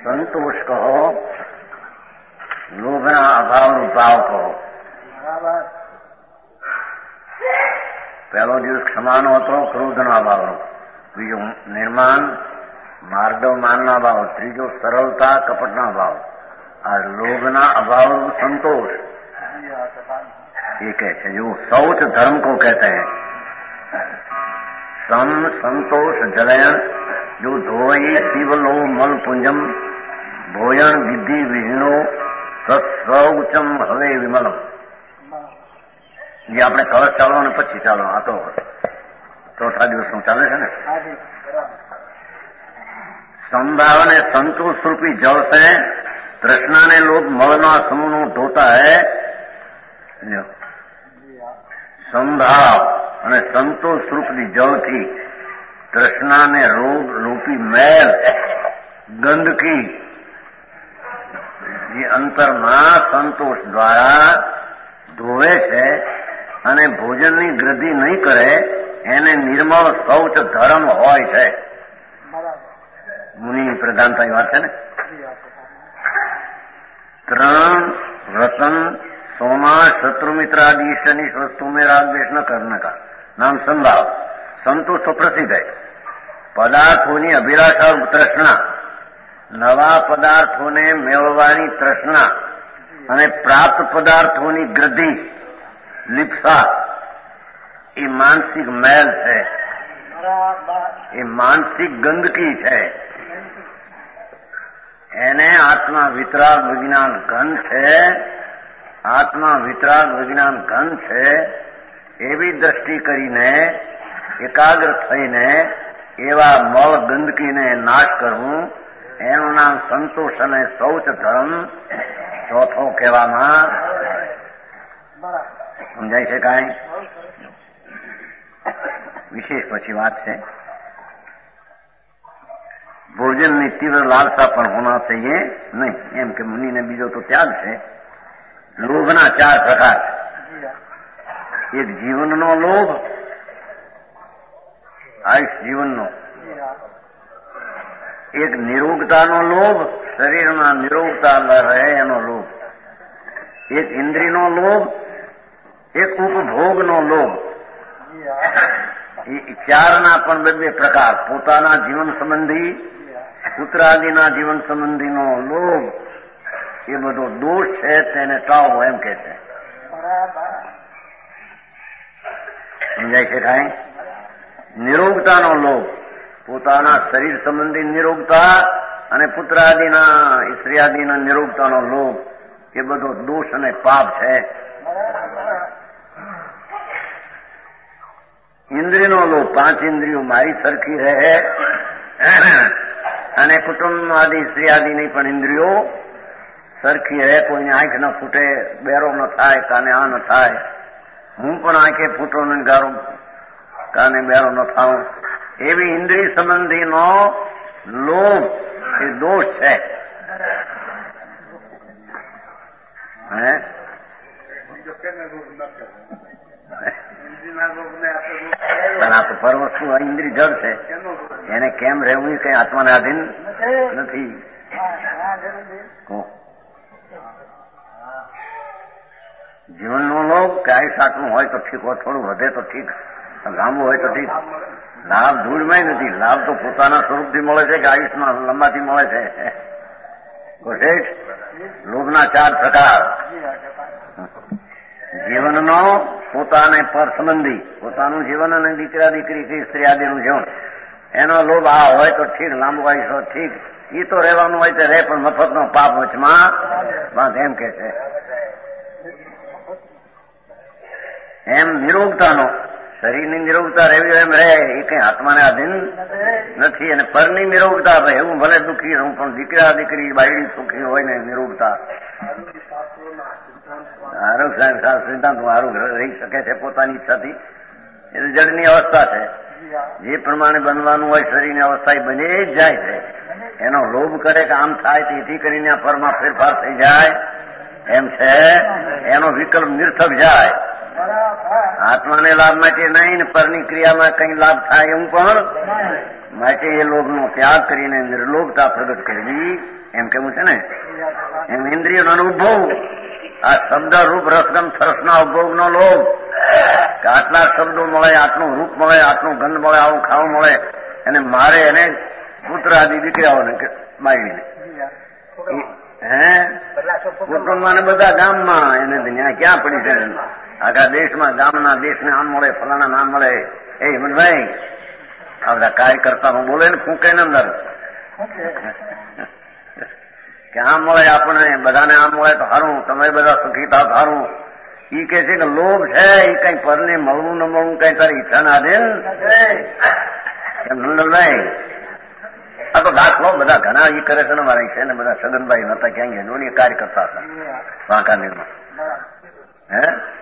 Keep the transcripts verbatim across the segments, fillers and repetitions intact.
સંતોષ કહો, લોભના અભાવનો ભાવ કહો. પહેલો દિવસ ક્ષમાનો હતો, ક્રોધના ભાવનો. બીજો નિર્માણ માર્દવ માનના ભાવ. ત્રીજો સરળતા કપટના ભાવ. આ લોભના અભાવનો संतोष ये कहते हैं, जो शौच धर्म को कहते हैं. सम संतोष जलयन जो धोई शिवलो मल पुंजम भोजन विधि विहीनो સૌચમ હવે વિમલમ. જે આપણે કળશ ચાલો ને પછી ચાલો, આ તો ચોથા દિવસનું ચાલે છે ને. संभाव ने संतोष रूपी जल से तृष्णा ने लोग मलना समूह धोता है. संभाव અને સંતોષ રૂપી જળથી તૃષ્ણાને રોગ રૂપી મેલ ગંદકી જે અંતરમાં સંતોષ દ્વારા ધોવે છે અને ભોજનની ગૃદ્ધિ નહીં કરે એને નિર્મળ શૌચ ધર્મ હોય છે. મુનિની પ્રધાનતાની વાત છે ને. ત્રણ રતન सोमा शत्रुमित्रादि शनि वस्तु में राग द्वेष न करने का नाम संभाव. संतोष तो प्रसिद्ध है. पदार्थों अभिलाषा और तृष्णा, नवा पदार्थों ने मेळवानी तृष्णा અને પ્રાપ્ત પદાર્થોની ગૃદ્ધિ લિપ્સા એ માનસિક મેલ છે, એ માનસિક ગંદકી છે. એને આત્મા વિતરાગ વિજ્ઞાન ઘન છે, આત્મા વિતરાગ વિજ્ઞાન ઘન છે. એવી દ્રષ્ટિ કરીને એકાગ્ર થઈને એવા મળ ગંદકીને નાશ કરવું એનું નામ સંતોષ અને શૌચ ધર્મ ચોથો કહેવામાં. સમજાય છે કાંઈ? વિશેષ પછી વાત છે. ભોજનની તીવ્ર લાલસા પણ હોના चाहिए નહીં, એમ કે મુનિને બીજો તો ત્યાગ છે. લોભના ચાર પ્રકાર. એક જીવનનો લોભ, આયુષ જીવનનો. એક નિરોગતાનો લોભ, શરીરમાં નિરોગતા રહે એનો લોભ. એક ઇન્દ્રિયનો લોભ, એક ઉપભોગનો લોભ. એ ચારના પણ બે બે પ્રકાર. પોતાના જીવન સંબંધી, પુત્રાદિના જીવન સંબંધીનો લોભ એ બધો દોષ છે, તેને ટાળવો એમ કે છે. સમજાય છે કાંઈ? નિરોગતાનો લોભ, પોતાના શરીર સંબંધી નિરોગતા અને પુત્રાદિના સ્ત્રીઆદિના નિરોગતાનો લોભ એ બધો દોષ અને પાપ છે. ઇન્દ્રિયનો લોભ, પાંચ ઇન્દ્રિયો મારી સરખી રહે અને કુટુંબ આદિ સ્ત્રીઆદિની પણ ઇન્દ્રિયો સરખી રહે. કોઈને આંખ ન ફૂટે, બેરો ન થાય, કાને આ ન થાય. હું પણ આંખે ફૂટો ને ગારો કાને બેરો ન થાઉં. એવી ઇન્દ્રિય સંબંધીનો લોભ એ દોષ છે. હે પણ આ તો પર વસ્તુ ઇન્દ્રિય જડ છે, એને કેમ રહેવું એ કઈ આત્માને આધીન નથી. જીવનનો લોભ કે આયુષ આટલું હોય તો ઠીક હોય, થોડું વધે તો ઠીક, લાંબુ હોય તો ઠીક. લાભ ધૂળમાં નથી. લાભ તો પોતાના સ્વરૂપથી મળે છે કે આયુષમાં લંબાથી મળે છે. લોભના ચાર પ્રકાર. જીવનનો પોતાને પર સંબંધી, પોતાનું જીવન અને દીકરા દીકરી સ્ત્રી આદિનું જીવન, એનો લોભ આ હોય તો ઠીક, લાંબુ આયુષ હોય ઠીક. એ તો રહેવાનું હોય તો રહે, પણ મફતનો પાપ વચમાં બાંધ એમ કે છે. એમ નિરોગતાનો, શરીરની નિરોગતા રહેવી એમ રહે, એ કઈ આત્માને આધીન નથી. અને પરની નિરોગતા રહે, હું ભલે દુઃખી રહું પણ દીકરા દીકરી બાયડી સુખી હોય ને નિરોગતા. આરોગ સાહેબ સિદ્ધાંત આરોગ રહી શકે છે પોતાની ઈચ્છાથી. એ તો જડની અવસ્થા છે. જે પ્રમાણે બનવાનું હોય શરીરની અવસ્થા એ બની જ જાય છે. એનો લોભ કરે કે આમ થાય તેથી કરીને આ પરમાં ફેરફાર થઈ જાય એમ છે. એનો વિકલ્પ નિર્થક જાય. આત્માને લાભ માટે નહીં ને પરની ક્રિયામાં કઈ લાભ થાય એવું પણ માટે એ લોભનો ત્યાગ કરીને નિર્લોભતા પ્રગટ કરવી એમ કેવું છે ને. એમ ઇન્દ્રિયોનો અનુભવ આ શબ્દ રૂપ રસગંધ સરસના ઉપભોગનો લોભ કે આટલા શબ્દો મળે, આટલું રૂપ મળે, આટલું ગંધ મળે, આવું ખાવું મળે અને મારે એને પુત્ર આદિ દીકરાઓને બાળીને હે કુટુંબમાં બધા ગામમાં એને ત્યાં ક્યાં પડી છે આખા દેશમાં ગામના દેશને આમ મળે, ફલાણા નામ મળે. એ હિમંતભાઈ આ બધા કાર્યકર્તા બોલે ને ફૂંકે ને અંદર કે આમ મળે આપણને બધાને આમ મળે તો સારું, તમે બધા સુખી થાવ સારું. ઈ કે છે કે લોભ છે એ કઈ પરને મળવું ન મળવું કઈ તારી ઈચ્છા ના દે એમ નંદનભાઈ. આ તો દાખલો બધા ઘણા ઈ કરે છે ને મારા છે ને બધા સગનભાઈ નતા ક્યાં ગયા નોની કાર્ય કરતા હતા વાંકાનેરમાં. હે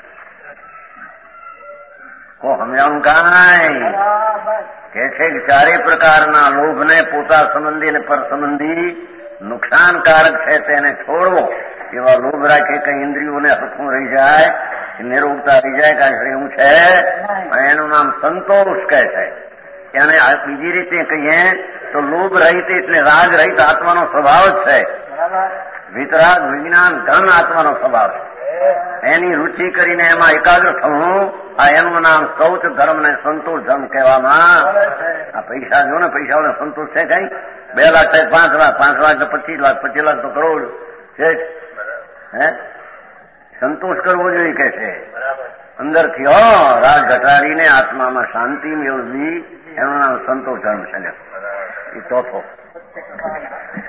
કો સમજાણું કાંઈ કે છે કે ચારે પ્રકારના લોભને પોતા સંબંધી અને પર સંબંધી નુકસાનકારક છે તેને છોડવો. એવા લોભ રાખે કઈ ઇન્દ્રિયોને હથું રહી જાય, નિરોગતા રહી જાય કાંઈ એવું છે એનું નામ સંતોષ કહે છે. એને બીજી રીતે કહીએ તો લોભ રહિત એટલે રાગ રહિત આત્માનો સ્વભાવ જ છે. વિતરાગ વિજ્ઞાન ધન આત્માનો સ્વભાવ છે. એની રુચિ કરીને એમાં એકાગ્ર થવું આ એનું નામ શૌચ ધર્મ ને સંતોષ ધર્મ કહેવામાં. આ પૈસા જો ને પૈસાઓને સંતોષ છે કઈ બે લાખ થાય પાંચ લાખ, પાંચ લાખ તો પચીસ લાખ, પચીસ લાખ તો કરોડ છે. હે સંતોષ કરવો જોઈએ કે છે અંદરથી હો રાગ ઘટાડીને આત્મામાં શાંતિ મેળવવી એનું નામ સંતોષ ધર્મ છે. એ ચોથો